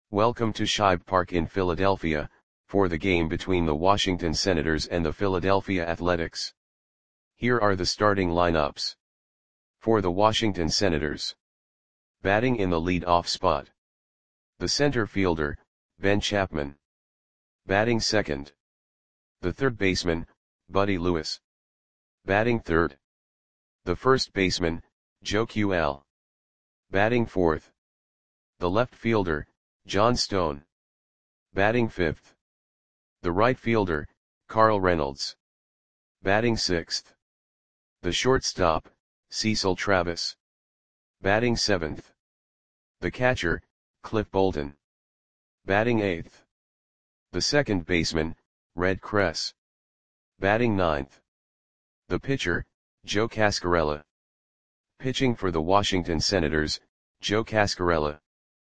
Welcome to Shibe Park in Philadelphia, for the game between the Washington Senators and the Philadelphia Athletics. Here are the starting lineups. For the Washington Senators. Batting in the lead-off spot. The center fielder, Ben Chapman. Batting second. The third baseman, Buddy Lewis. Batting third. The first baseman, Joe QL. Batting fourth. The left fielder, John Stone. Batting fifth. The right fielder, Carl Reynolds. Batting sixth. The shortstop, Cecil Travis. Batting seventh. The catcher, Cliff Bolton. Batting eighth. The second baseman, Red Kress. Batting ninth. The pitcher, Joe Cascarella. Pitching for the Washington Senators, Joe Cascarella.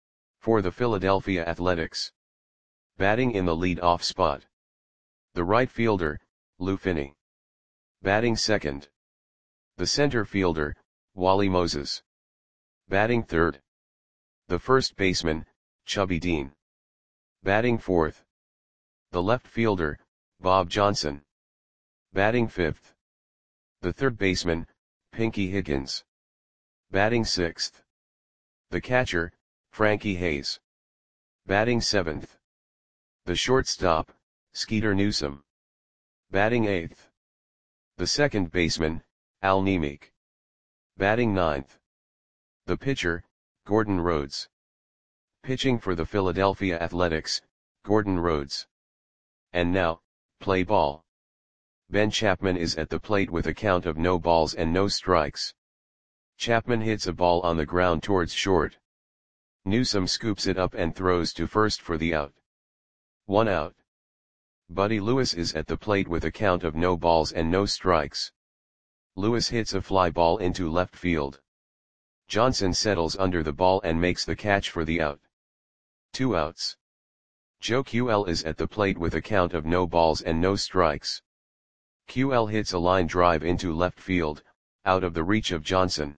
For the Philadelphia Athletics. Batting in the lead-off spot. The right fielder, Lou Finney. Batting second. The center fielder, Wally Moses. Batting third. The first baseman, Chubby Dean. Batting fourth. The left fielder, Bob Johnson. Batting fifth. The third baseman, Pinky Higgins. Batting sixth. The catcher, Frankie Hayes. Batting seventh. The shortstop, Skeeter Newsome. Batting eighth. The second baseman, Al Nemec. Batting ninth. The pitcher, Gordon Rhodes. Pitching for the Philadelphia Athletics, Gordon Rhodes. And now, play ball. Ben Chapman is at the plate with a count of no balls and no strikes. Chapman hits a ball on the ground towards short. Newsome scoops it up and throws to first for the out. 1 out. Buddy Lewis is at the plate with a count of no balls and no strikes. Lewis hits a fly ball into left field. Johnson settles under the ball and makes the catch for the out. 2 outs. Joe QL is at the plate with a count of no balls and no strikes. QL hits a line drive into left field, out of the reach of Johnson.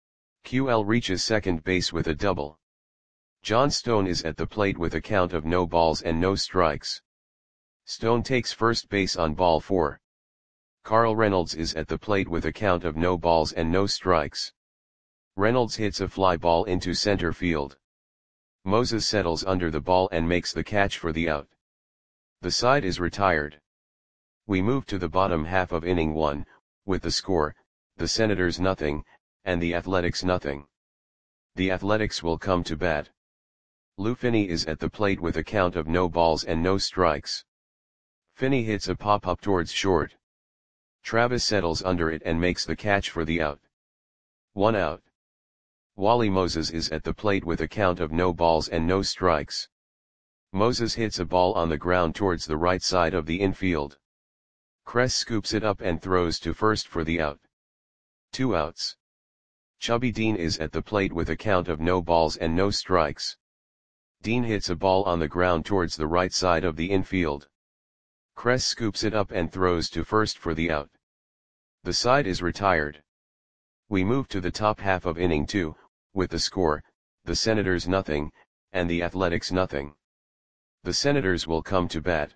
QL reaches second base with a double. John Stone is at the plate with a count of no balls and no strikes. Stone takes first base on ball 4. Carl Reynolds is at the plate with a count of no balls and no strikes. Reynolds hits a fly ball into center field. Moses settles under the ball and makes the catch for the out. The side is retired. We move to the bottom half of inning 1, with the score, the Senators nothing, and the Athletics nothing. The Athletics will come to bat. Lou Finney is at the plate with a count of no balls and no strikes. Finney hits a pop-up towards short. Travis settles under it and makes the catch for the out. 1 out. Wally Moses is at the plate with a count of no balls and no strikes. Moses hits a ball on the ground towards the right side of the infield. Kress scoops it up and throws to first for the out. 2 outs. Chubby Dean is at the plate with a count of no balls and no strikes. Dean hits a ball on the ground towards the right side of the infield. Kress scoops it up and throws to first for the out. The side is retired. We move to the top half of inning 2, with the score, the Senators nothing, and the Athletics nothing. The Senators will come to bat.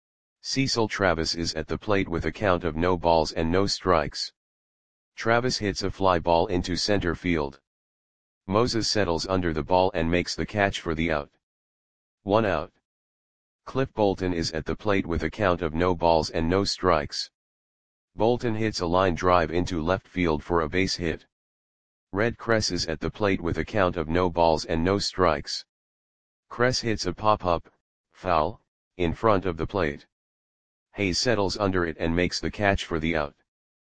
Cecil Travis is at the plate with a count of no balls and no strikes. Travis hits a fly ball into center field. Moses settles under the ball and makes the catch for the out. 1 out. Cliff Bolton is at the plate with a count of no balls and no strikes. Bolton hits a line drive into left field for a base hit. Red Kress is at the plate with a count of no balls and no strikes. Kress hits a pop-up, foul, in front of the plate. Hayes settles under it and makes the catch for the out.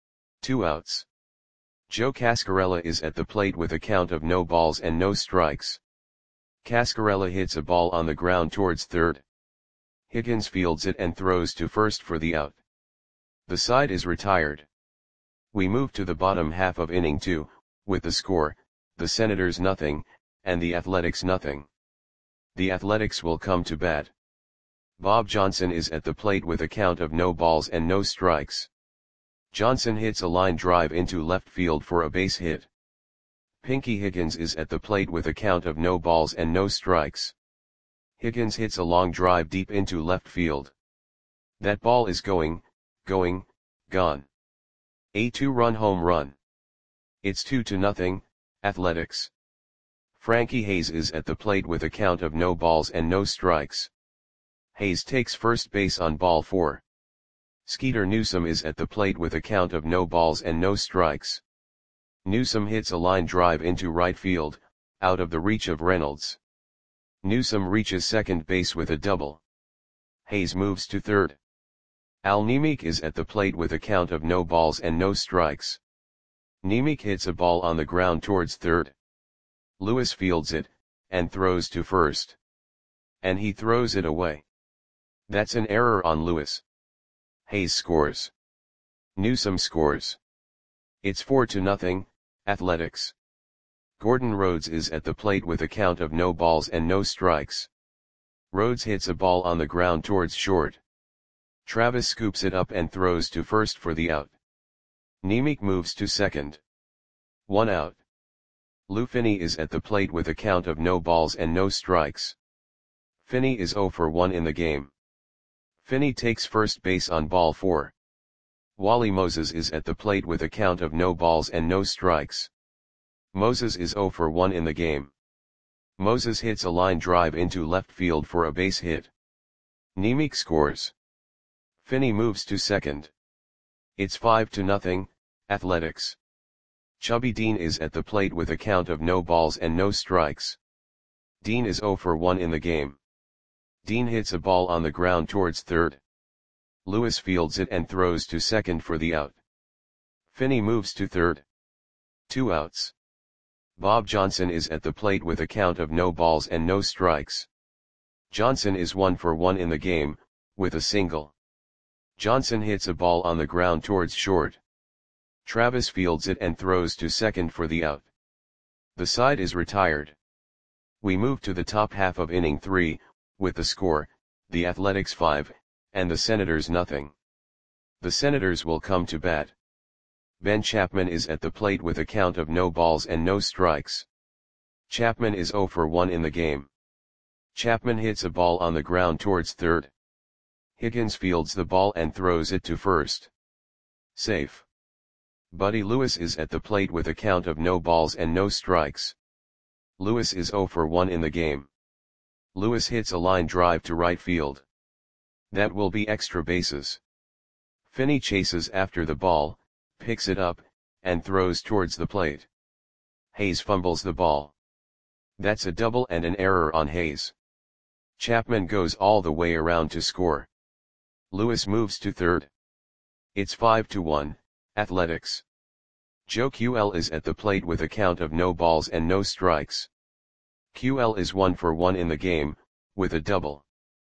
2 outs. Joe Cascarella is at the plate with a count of no balls and no strikes. Cascarella hits a ball on the ground towards third. Higgins fields it and throws to first for the out. The side is retired. We move to the bottom half of inning 2, with the score, the Senators nothing, and the Athletics nothing. The Athletics will come to bat. Bob Johnson is at the plate with a count of no balls and no strikes. Johnson hits a line drive into left field for a base hit. Pinky Higgins is at the plate with a count of no balls and no strikes. Higgins hits a long drive deep into left field. That ball is going, gone. A 2-run home run. It's 2-0, Athletics. Frankie Hayes is at the plate with a count of no balls and no strikes. Hayes takes first base on ball 4. Skeeter Newsome is at the plate with a count of no balls and no strikes. Newsome hits a line drive into right field, out of the reach of Reynolds. Newsome reaches second base with a double. Hayes moves to third. Al Nemec is at the plate with a count of no balls and no strikes. Nemec hits a ball on the ground towards third. Lewis fields it, and throws to first. And he throws it away. That's an error on Lewis. Hayes scores. Newsome scores. It's 4-0, Athletics. Gordon Rhodes is at the plate with a count of no balls and no strikes. Rhodes hits a ball on the ground towards short. Travis scoops it up and throws to first for the out. Nemec moves to second. 1 out. Lou Finney is at the plate with a count of no balls and no strikes. Finney is 0 for 1 in the game. Finney takes first base on ball 4. Wally Moses is at the plate with a count of no balls and no strikes. Moses is 0 for 1 in the game. Moses hits a line drive into left field for a base hit. Nemec scores. Finney moves to second. It's 5-0, Athletics. Chubby Dean is at the plate with a count of no balls and no strikes. Dean is 0 for 1 in the game. Dean hits a ball on the ground towards third. Lewis fields it and throws to second for the out. Finney moves to third. 2 outs. Bob Johnson is at the plate with a count of no balls and no strikes. Johnson is 1 for 1 in the game, with a single. Johnson hits a ball on the ground towards short. Travis fields it and throws to second for the out. The side is retired. We move to the top half of inning 3, with the score, the Athletics 5, and the Senators nothing. The Senators will come to bat. Ben Chapman is at the plate with a count of no balls and no strikes. Chapman is 0 for 1 in the game. Chapman hits a ball on the ground towards third. Higgins fields the ball and throws it to first. Safe. Buddy Lewis is at the plate with a count of no balls and no strikes. Lewis is 0 for 1 in the game. Lewis hits a line drive to right field. That will be extra bases. Finney chases after the ball, picks it up, and throws towards the plate. Hayes fumbles the ball. That's a double and an error on Hayes. Chapman goes all the way around to score. Lewis moves to third. It's 5-1, Athletics. Joe QL is at the plate with a count of no balls and no strikes. QL is 1 for 1 in the game, with a double.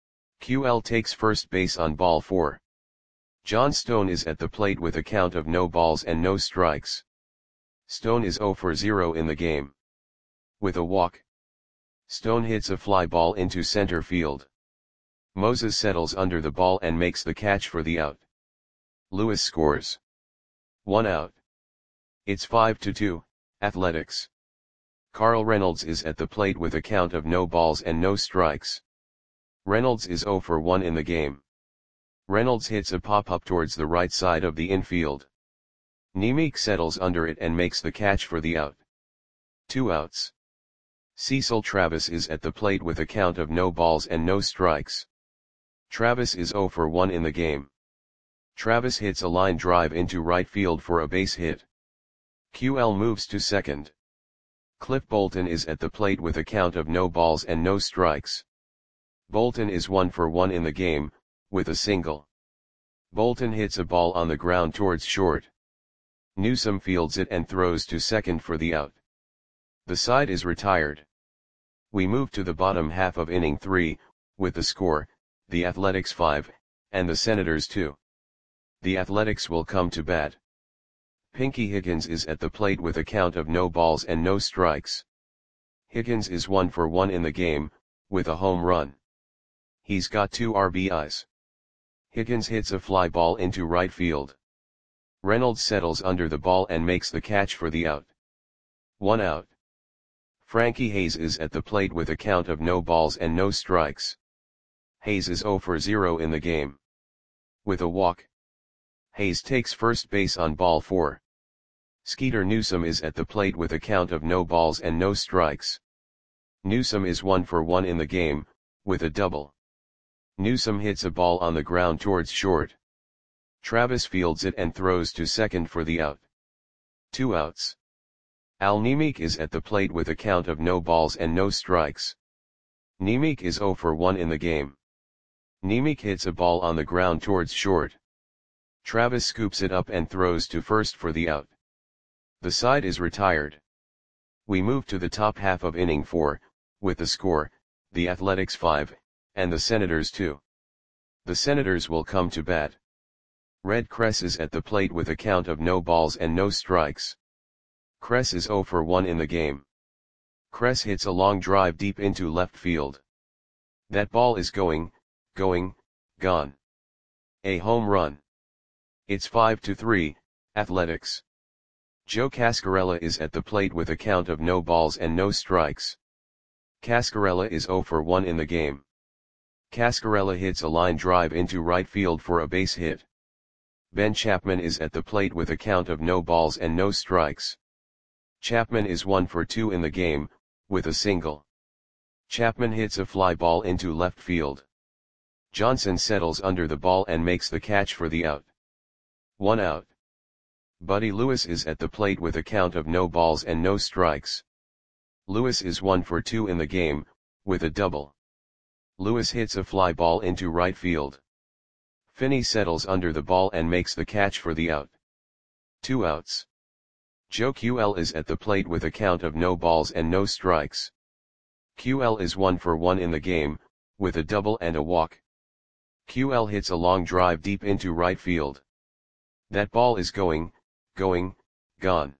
QL takes first base on ball 4. John Stone is at the plate with a count of no balls and no strikes. Stone is 0 for 0 in the game. With a walk. Stone hits a fly ball into center field. Moses settles under the ball and makes the catch for the out. Lewis scores. 1 out. It's 5-2, Athletics. Carl Reynolds is at the plate with a count of no balls and no strikes. Reynolds is 0 for 1 in the game. Reynolds hits a pop-up towards the right side of the infield. Nemec settles under it and makes the catch for the out. 2 outs. Cecil Travis is at the plate with a count of no balls and no strikes. Travis is 0 for 1 in the game. Travis hits a line drive into right field for a base hit. QL moves to second. Cliff Bolton is at the plate with a count of no balls and no strikes. Bolton is 1 for 1 in the game, with a single. Bolton hits a ball on the ground towards short. Newsome fields it and throws to second for the out. The side is retired. We move to the bottom half of inning 3, with the score, the Athletics 5, and the Senators 2. The Athletics will come to bat. Pinky Higgins is at the plate with a count of no balls and no strikes. Higgins is 1 for 1 in the game, with a home run. He's got 2 RBIs. Higgins hits a fly ball into right field. Reynolds settles under the ball and makes the catch for the out. 1 out. Frankie Hayes is at the plate with a count of no balls and no strikes. Hayes is 0 for 0 in the game. With a walk. Hayes takes first base on ball 4. Skeeter Newsome is at the plate with a count of no balls and no strikes. Newsome is 1 for 1 in the game, with a double. Newsome hits a ball on the ground towards short. Travis fields it and throws to second for the out. 2 outs. Al Nemec is at the plate with a count of no balls and no strikes. Nemec is 0 for 1 in the game. Nemec hits a ball on the ground towards short. Travis scoops it up and throws to first for the out. The side is retired. We move to the top half of inning 4, with the score, the Athletics 5, and the Senators 2. The Senators will come to bat. Red Kress is at the plate with a count of no balls and no strikes. Kress is 0 for 1 in the game. Kress hits a long drive deep into left field. That ball is going, gone. A home run. It's 5-3, Athletics. Joe Cascarella is at the plate with a count of no balls and no strikes. Cascarella is 0 for 1 in the game. Cascarella hits a line drive into right field for a base hit. Ben Chapman is at the plate with a count of no balls and no strikes. Chapman is 1 for 2 in the game, with a single. Chapman hits a fly ball into left field. Johnson settles under the ball and makes the catch for the out. 1 out. Buddy Lewis is at the plate with a count of no balls and no strikes. Lewis is 1 for 2 in the game, with a double. Lewis hits a fly ball into right field. Finney settles under the ball and makes the catch for the out. 2 outs. Joe QL is at the plate with a count of no balls and no strikes. QL is 1 for 1 in the game, with a double and a walk. QL hits a long drive deep into right field. That ball is going, gone.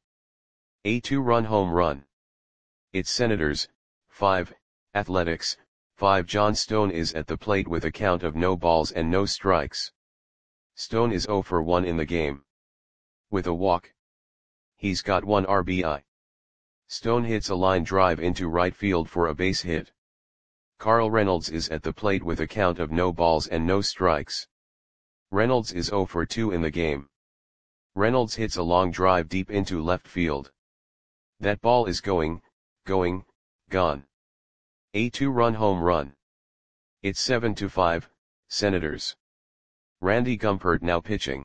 A 2-run home run. It's Senators, 5, Athletics, 5. John Stone is at the plate with a count of no balls and no strikes. Stone is 0 for 1 in the game. With a walk. He's got 1 RBI. Stone hits a line drive into right field for a base hit. Carl Reynolds is at the plate with a count of no balls and no strikes. Reynolds is 0 for 2 in the game. Reynolds hits a long drive deep into left field. That ball is going, gone. A 2-run home run. It's 7-5, Senators. Randy Gumpert now pitching.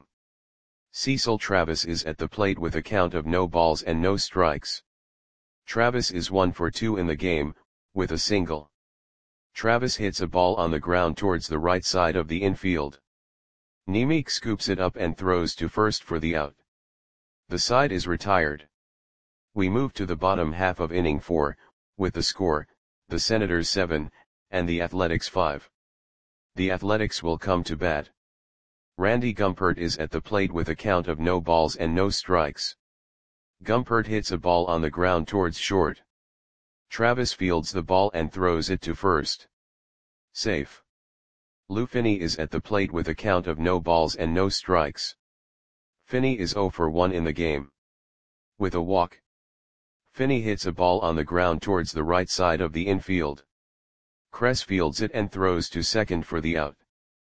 Cecil Travis is at the plate with a count of no balls and no strikes. Travis is 1 for 2 in the game, with a single. Travis hits a ball on the ground towards the right side of the infield. Nemec scoops it up and throws to first for the out. The side is retired. We move to the bottom half of inning 4, with the score, the Senators 7, and the Athletics 5. The Athletics will come to bat. Randy Gumpert is at the plate with a count of no balls and no strikes. Gumpert hits a ball on the ground towards short. Travis fields the ball and throws it to first. Safe. Lou Finney is at the plate with a count of no balls and no strikes. Finney is 0 for 1 in the game. With a walk. Finney hits a ball on the ground towards the right side of the infield. Kress fields it and throws to second for the out.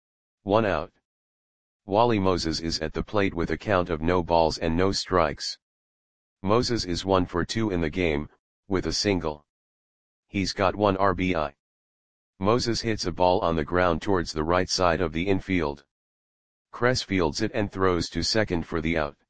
1 out. Wally Moses is at the plate with a count of no balls and no strikes. Moses is 1 for 2 in the game, with a single. He's got 1 RBI. Moses hits a ball on the ground towards the right side of the infield. Kress fields it and throws to second for the out.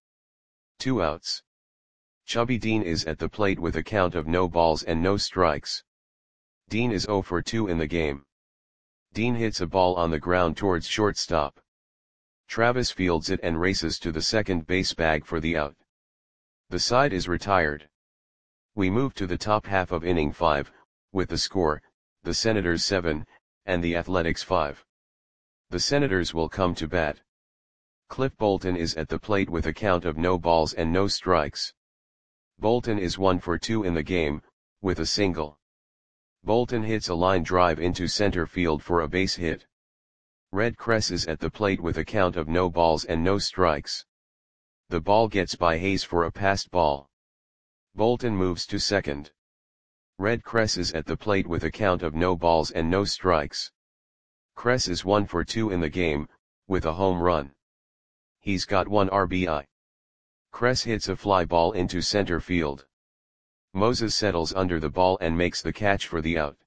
2 outs. Chubby Dean is at the plate with a count of no balls and no strikes. Dean is 0 for 2 in the game. Dean hits a ball on the ground towards shortstop. Travis fields it and races to the second base bag for the out. The side is retired. We move to the top half of inning 5, with the score, the Senators 7, and the Athletics 5. The Senators will come to bat. Cliff Bolton is at the plate with a count of no balls and no strikes. Bolton is 1 for 2 in the game, with a single. Bolton hits a line drive into center field for a base hit. Red Kress is at the plate with a count of no balls and no strikes. The ball gets by Hayes for a passed ball. Bolton moves to second. Red Cress is at the plate with a count of no balls and no strikes. Cress is 1 for 2 in the game, with a home run. He's got 1 RBI. Cress hits a fly ball into center field. Moses settles under the ball and makes the catch for the out.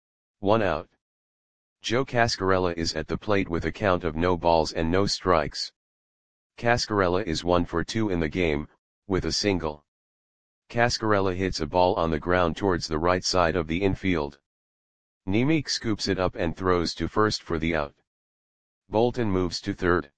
1 out. Joe Cascarella is at the plate with a count of no balls and no strikes. Cascarella is 1 for 2 in the game, with a single. Cascarella hits a ball on the ground towards the right side of the infield. Nemec scoops it up and throws to first for the out. Bolton moves to third.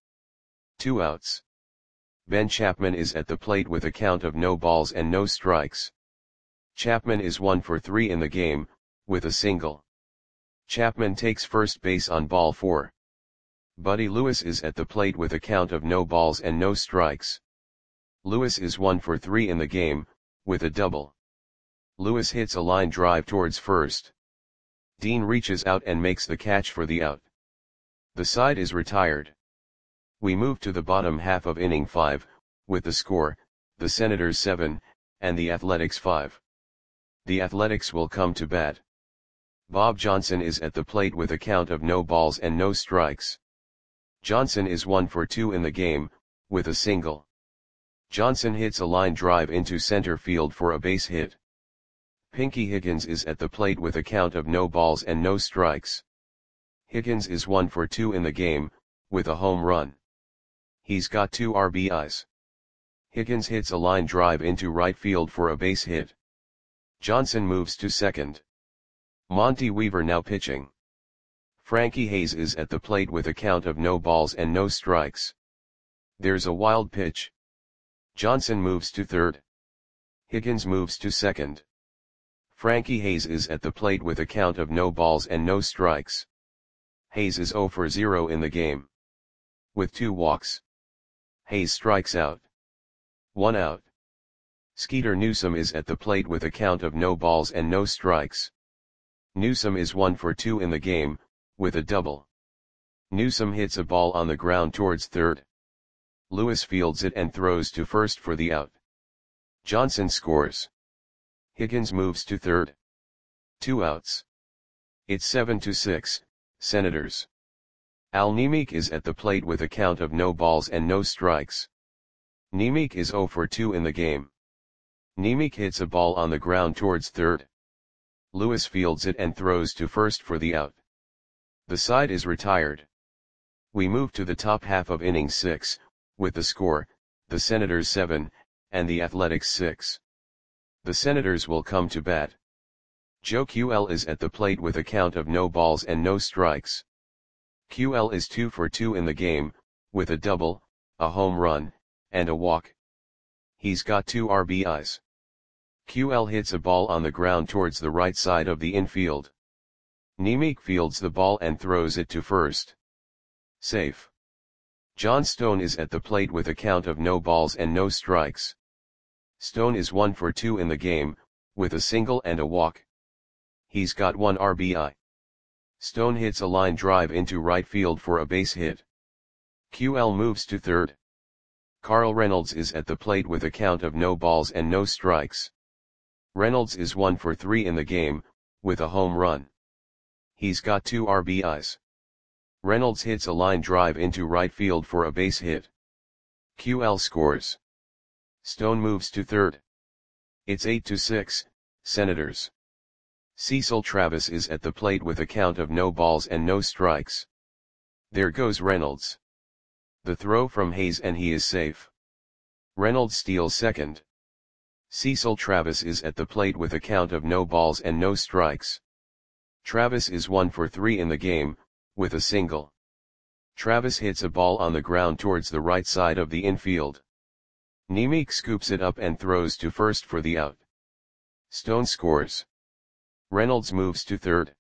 2 outs. Ben Chapman is at the plate with a count of no balls and no strikes. Chapman is 1 for 3 in the game, with a single. Chapman takes first base on ball 4. Buddy Lewis is at the plate with a count of no balls and no strikes. Lewis is 1 for 3 in the game, with a double. Lewis hits a line drive towards first. Dean reaches out and makes the catch for the out. The side is retired. We move to the bottom half of inning 5, with the score, the Senators 7, and the Athletics 5. The Athletics will come to bat. Bob Johnson is at the plate with a count of no balls and no strikes. Johnson is 1 for 2 in the game, with a single. Johnson hits a line drive into center field for a base hit. Pinky Higgins is at the plate with a count of no balls and no strikes. Higgins is 1 for 2 in the game, with a home run. He's got 2 RBIs. Higgins hits a line drive into right field for a base hit. Johnson moves to second. Monty Weaver now pitching. Frankie Hayes is at the plate with a count of no balls and no strikes. There's a wild pitch. Johnson moves to third. Higgins moves to second. Frankie Hayes is at the plate with a count of no balls and no strikes. Hayes is 0 for 0 in the game. With 2 walks. Hayes strikes out. 1 out. Skeeter Newsome is at the plate with a count of no balls and no strikes. Newsome is 1 for 2 in the game, with a double. Newsome hits a ball on the ground towards third. Lewis fields it and throws to first for the out. Johnson scores. Higgins moves to third. 2 outs. It's 7-6, Senators. Al Nemec is at the plate with a count of no balls and no strikes. Nemec is 0 for 2 in the game. Nemec hits a ball on the ground towards third. Lewis fields it and throws to first for the out. The side is retired. We move to the top half of inning 6, with the score, the Senators 7, and the Athletics 6. The Senators will come to bat. Joe QL is at the plate with a count of no balls and no strikes. QL is 2 for 2 in the game, with a double, a home run, and a walk. He's got 2 RBIs. QL hits a ball on the ground towards the right side of the infield. Nemec fields the ball and throws it to first. Safe. John Stone is at the plate with a count of no balls and no strikes. Stone is 1 for 2 in the game, with a single and a walk. He's got 1 RBI. Stone hits a line drive into right field for a base hit. QL moves to third. Carl Reynolds is at the plate with a count of no balls and no strikes. Reynolds is 1 for 3 in the game, with a home run. He's got 2 RBIs. Reynolds hits a line drive into right field for a base hit. QL scores. Stone moves to third. It's 8-6, Senators. Cecil Travis is at the plate with a count of no balls and no strikes. There goes Reynolds. The throw from Hayes and he is safe. Reynolds steals second. Cecil Travis is at the plate with a count of no balls and no strikes. Travis is 1 for 3 in the game, with a single. Travis hits a ball on the ground towards the right side of the infield. Nemec scoops it up and throws to first for the out. Stone scores. Reynolds moves to third.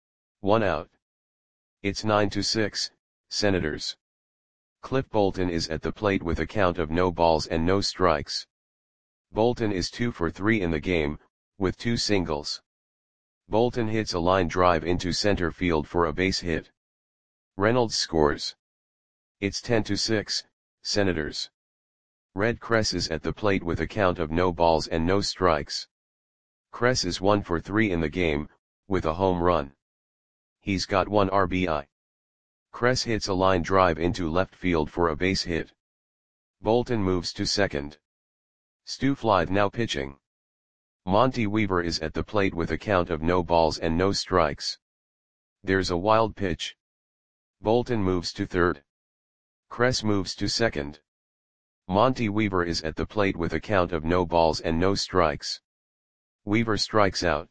1 out. It's 9-6, Senators. Cliff Bolton is at the plate with a count of no balls and no strikes. Bolton is 2 for 3 in the game, with 2 singles. Bolton hits a line drive into center field for a base hit. Reynolds scores. It's 10-6, Senators. Red Cress is at the plate with a count of no balls and no strikes. Kress is 1 for 3 in the game, with a home run. He's got 1 RBI. Kress hits a line drive into left field for a base hit. Bolton moves to second. Stu Flythe now pitching. Monty Weaver is at the plate with a count of no balls and no strikes. There's a wild pitch. Bolton moves to third. Kress moves to second. Monty Weaver is at the plate with a count of no balls and no strikes. Weaver strikes out.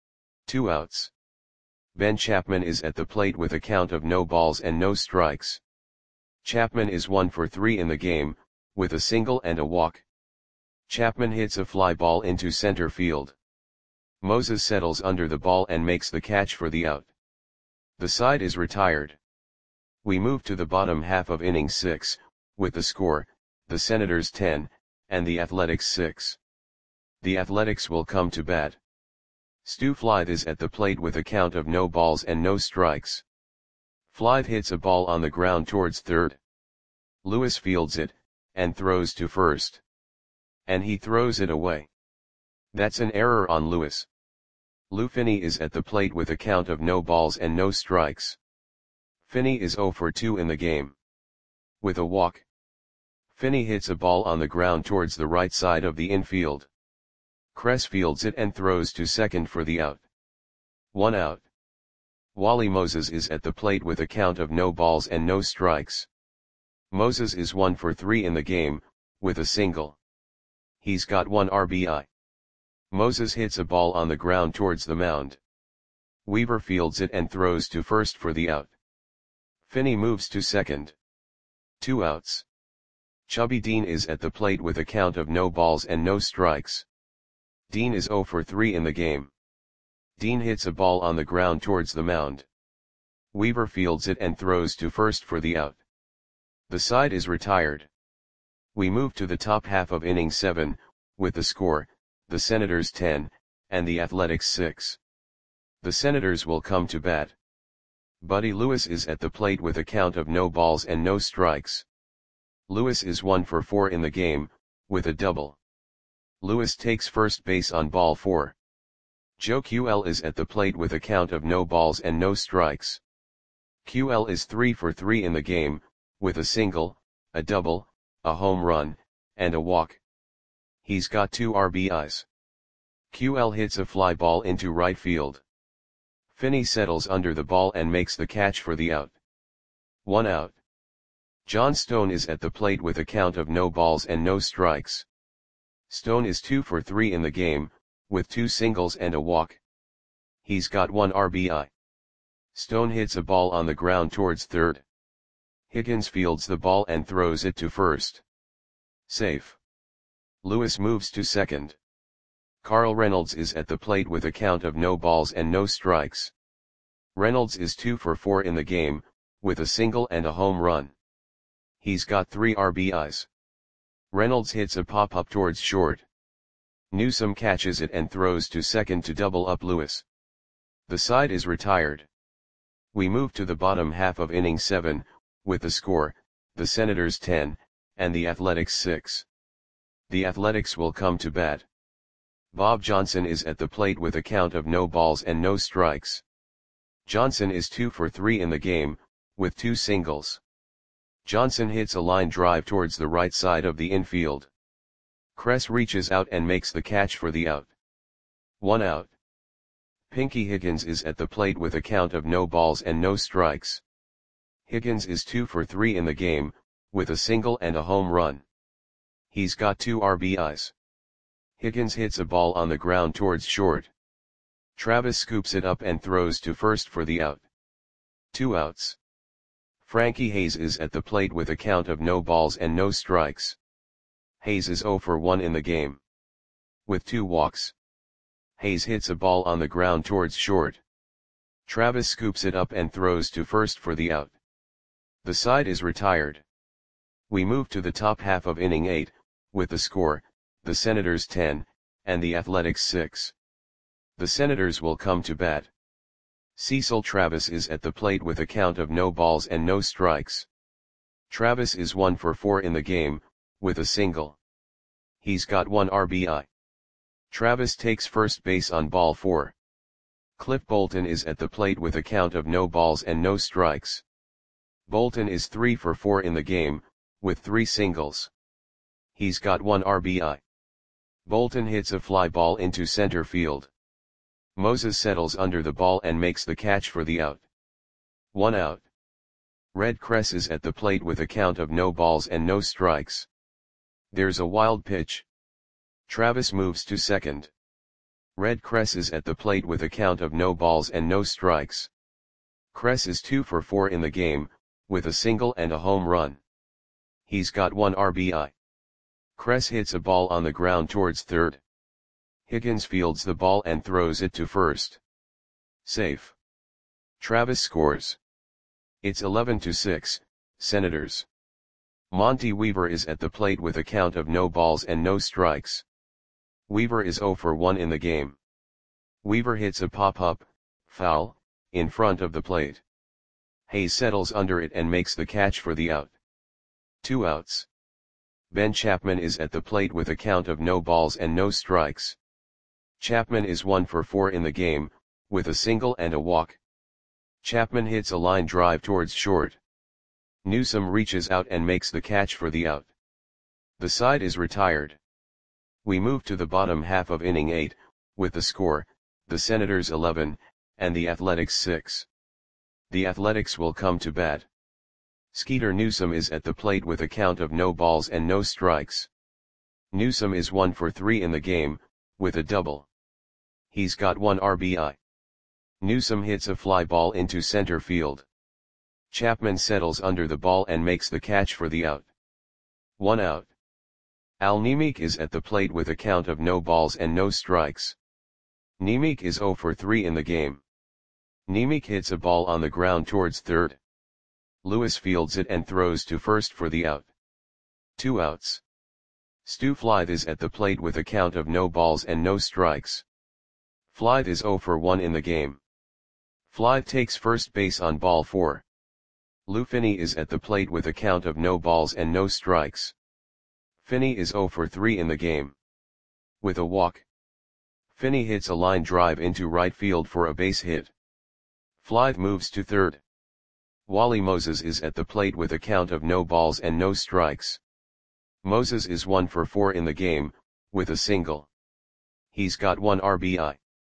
2 outs. Ben Chapman is at the plate with a count of no balls and no strikes. Chapman is 1 for 3 in the game, with a single and a walk. Chapman hits a fly ball into center field. Moses settles under the ball and makes the catch for the out. The side is retired. We move to the bottom half of inning 6, with the score, the Senators 10, and the Athletics 6. The Athletics will come to bat. Stu Flythe is at the plate with a count of no balls and no strikes. Flythe hits a ball on the ground towards third. Lewis fields it, and throws to first. And he throws it away. That's an error on Lewis. Lou Finney is at the plate with a count of no balls and no strikes. Finney is 0 for 2 in the game. With a walk. Finney hits a ball on the ground towards the right side of the infield. Kress fields it and throws to second for the out. 1 out. Wally Moses is at the plate with a count of no balls and no strikes. Moses is 1 for 3 in the game, with a single. He's got 1 RBI. Moses hits a ball on the ground towards the mound. Weaver fields it and throws to first for the out. Finney moves to second. 2 outs. Chubby Dean is at the plate with a count of no balls and no strikes. Dean is 0 for 3 in the game. Dean hits a ball on the ground towards the mound. Weaver fields it and throws to first for the out. The side is retired. We move to the top half of inning 7, with the score, the Senators 10, and the Athletics 6. The Senators will come to bat. Buddy Lewis is at the plate with a count of no balls and no strikes. Lewis is 1 for 4 in the game, with a double. Lewis takes first base on ball 4. Joe QL is at the plate with a count of no balls and no strikes. QL is 3 for 3 in the game, with a single, a double, a home run, and a walk. He's got 2 RBIs. QL hits a fly ball into right field. Finney settles under the ball and makes the catch for the out. 1 out. John Stone is at the plate with a count of no balls and no strikes. Stone is 2 for 3 in the game, with 2 singles and a walk. He's got 1 RBI. Stone hits a ball on the ground towards third. Higgins fields the ball and throws it to first. Safe. Lewis moves to second. Carl Reynolds is at the plate with a count of no balls and no strikes. Reynolds is 2 for 4 in the game, with a single and a home run. He's got 3 RBIs. Reynolds hits a pop-up towards short. Newsome catches it and throws to second to double up Lewis. The side is retired. We move to the bottom half of inning 7, with the score, the Senators 10, and the Athletics 6. The Athletics will come to bat. Bob Johnson is at the plate with a count of no balls and no strikes. Johnson is 2 for 3 in the game, with 2 singles. Johnson hits a line drive towards the right side of the infield. Kress reaches out and makes the catch for the out. 1 out. Pinky Higgins is at the plate with a count of no balls and no strikes. Higgins is 2 for 3 in the game, with a single and a home run. He's got 2 RBIs. Higgins hits a ball on the ground towards short. Travis scoops it up and throws to first for the out. 2 outs. Frankie Hayes is at the plate with a count of no balls and no strikes. Hayes is 0 for 1 in the game. With 2 walks. Hayes hits a ball on the ground towards short. Travis scoops it up and throws to first for the out. The side is retired. We move to the top half of inning 8, with the score, the Senators 10, and the Athletics 6. The Senators will come to bat. Cecil Travis is at the plate with a count of no balls and no strikes. Travis is 1 for 4 in the game, with a single. He's got 1 RBI. Travis takes first base on ball 4. Cliff Bolton is at the plate with a count of no balls and no strikes. Bolton is 3 for 4 in the game, with 3 singles. He's got 1 RBI. Bolton hits a fly ball into center field. Moses settles under the ball and makes the catch for the out. 1 out. Red Cress is at the plate with a count of no balls and no strikes. There's a wild pitch. Travis moves to second. Red Cress is at the plate with a count of no balls and no strikes. Cress is 2 for 4 in the game, with a single and a home run. He's got 1 RBI. Cress hits a ball on the ground towards third. Higgins fields the ball and throws it to first. Safe. Travis scores. It's 11-6, Senators. Monty Weaver is at the plate with a count of no balls and no strikes. Weaver is 0 for 1 in the game. Weaver hits a pop-up, foul, in front of the plate. Hayes settles under it and makes the catch for the out. 2 outs. Ben Chapman is at the plate with a count of no balls and no strikes. Chapman is 1 for 4 in the game, with a single and a walk. Chapman hits a line drive towards short. Newsome reaches out and makes the catch for the out. The side is retired. We move to the bottom half of inning 8, with the score, the Senators 11, and the Athletics 6. The Athletics will come to bat. Skeeter Newsome is at the plate with a count of no balls and no strikes. Newsome is 1 for 3 in the game, with a double. He's got 1 RBI. Newsome hits a fly ball into center field. Chapman settles under the ball and makes the catch for the out. 1 out. Al Nemec is at the plate with a count of no balls and no strikes. Nemec is 0 for 3 in the game. Nemec hits a ball on the ground towards third. Lewis fields it and throws to first for the out. 2 outs. Stu Flythe is at the plate with a count of no balls and no strikes. Flythe is 0 for 1 in the game. Flythe takes first base on ball 4. Lou Finney is at the plate with a count of no balls and no strikes. Finney is 0 for 3 in the game. With a walk. Finney hits a line drive into right field for a base hit. Flythe moves to third. Wally Moses is at the plate with a count of no balls and no strikes. Moses is 1 for 4 in the game, with a single. He's got 1 RBI.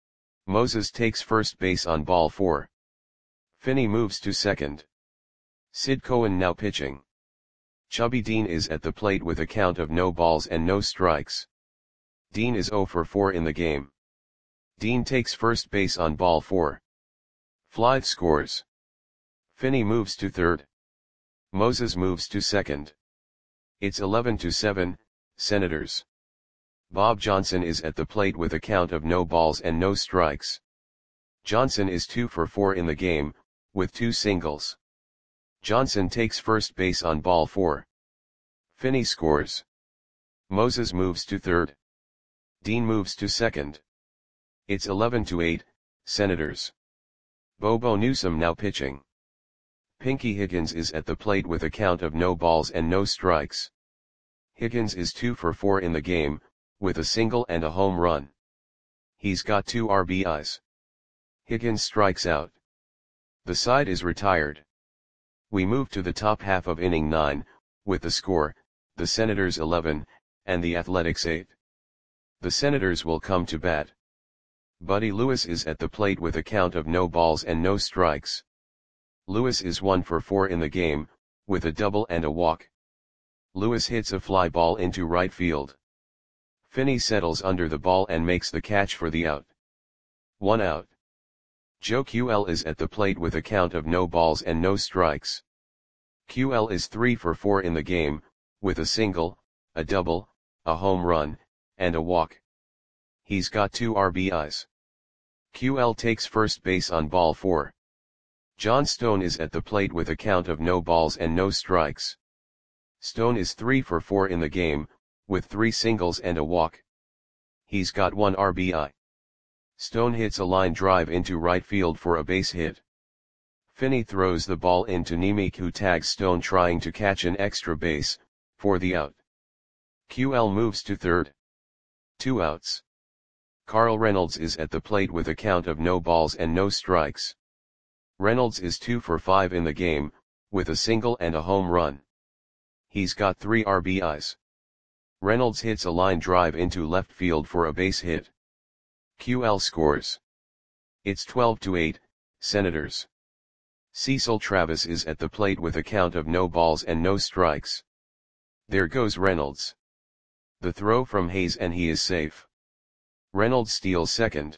Moses takes first base on ball 4. Finney moves to second. Sid Cohen now pitching. Chubby Dean is at the plate with a count of no balls and no strikes. Dean is 0 for 4 in the game. Dean takes first base on ball 4. Flythe scores. Finney moves to third. Moses moves to second. It's 11-7, Senators. Bob Johnson is at the plate with a count of no balls and no strikes. Johnson is 2 for 4 in the game, with 2 singles. Johnson takes first base on ball 4. Finney scores. Moses moves to third. Dean moves to second. It's 11-8, Senators. Bobo Newsome now pitching. Pinky Higgins is at the plate with a count of no balls and no strikes. Higgins is 2 for 4 in the game, with a single and a home run. He's got 2 RBIs. Higgins strikes out. The side is retired. We move to the top half of inning 9, with the score, the Senators 11, and the Athletics 8. The Senators will come to bat. Buddy Lewis is at the plate with a count of no balls and no strikes. Lewis is 1 for 4 in the game, with a double and a walk. Lewis hits a fly ball into right field. Finney settles under the ball and makes the catch for the out. 1 out. Joe QL is at the plate with a count of no balls and no strikes. QL is 3 for 4 in the game, with a single, a double, a home run, and a walk. He's got 2 RBIs. QL takes first base on ball 4. John Stone is at the plate with a count of no balls and no strikes. Stone is 3 for 4 in the game, with 3 singles and a walk. He's got 1 RBI. Stone hits a line drive into right field for a base hit. Finney throws the ball into Nemec, who tags Stone trying to catch an extra base, for the out. QL moves to third. 2 outs. Carl Reynolds is at the plate with a count of no balls and no strikes. Reynolds is 2 for 5 in the game, with a single and a home run. He's got 3 RBIs. Reynolds hits a line drive into left field for a base hit. QL scores. It's 12-8, Senators. Cecil Travis is at the plate with a count of no balls and no strikes. There goes Reynolds. The throw from Hayes and he is safe. Reynolds steals second.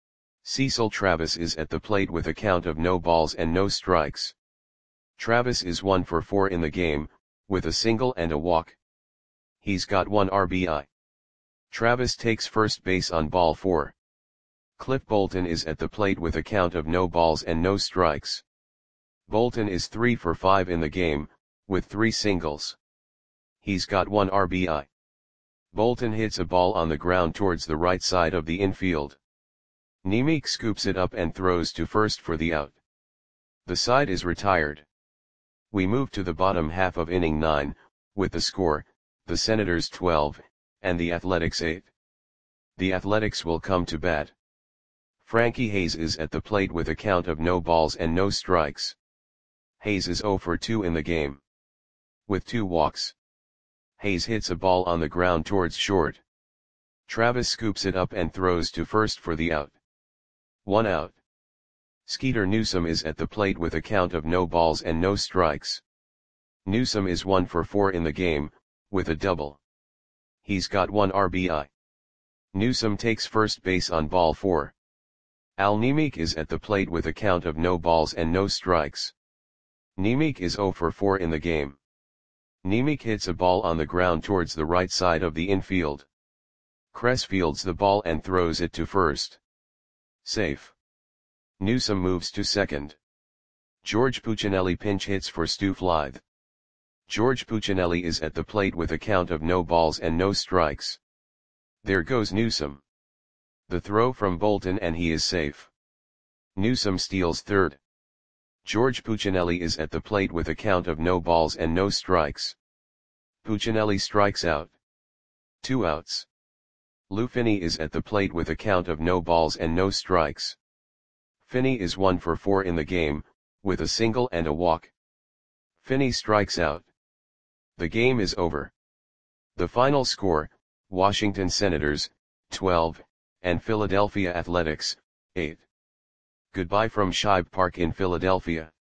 Cecil Travis is at the plate with a count of no balls and no strikes. Travis is 1 for 4 in the game, with a single and a walk. He's got 1 RBI. Travis takes first base on ball 4. Cliff Bolton is at the plate with a count of no balls and no strikes. Bolton is 3 for 5 in the game, with 3 singles. He's got 1 RBI. Bolton hits a ball on the ground towards the right side of the infield. Nemec scoops it up and throws to first for the out. The side is retired. We move to the bottom half of inning 9, with the score, the Senators 12, and the Athletics 8. The Athletics will come to bat. Frankie Hayes is at the plate with a count of no balls and no strikes. Hayes is 0 for 2 in the game. With 2 walks. Hayes hits a ball on the ground towards short. Travis scoops it up and throws to first for the out. 1 out. Skeeter Newsome is at the plate with a count of no balls and no strikes. Newsome is 1 for 4 in the game, with a double. He's got 1 RBI. Newsome takes first base on ball 4. Al Nemec is at the plate with a count of no balls and no strikes. Nemec is 0 for 4 in the game. Nemec hits a ball on the ground towards the right side of the infield. Kress fields the ball and throws it to first. Safe. Newsome moves to second. George Puccinelli pinch hits for Stu Flythe. George Puccinelli is at the plate with a count of no balls and no strikes. There goes Newsome. The throw from Bolton and he is safe. Newsome steals third. George Puccinelli is at the plate with a count of no balls and no strikes. Puccinelli strikes out. 2 outs. Lou Finney is at the plate with a count of no balls and no strikes. Finney is 1 for 4 in the game, with a single and a walk. Finney strikes out. The game is over. The final score, Washington Senators, 12, and Philadelphia Athletics, 8. Goodbye from Shibe Park in Philadelphia.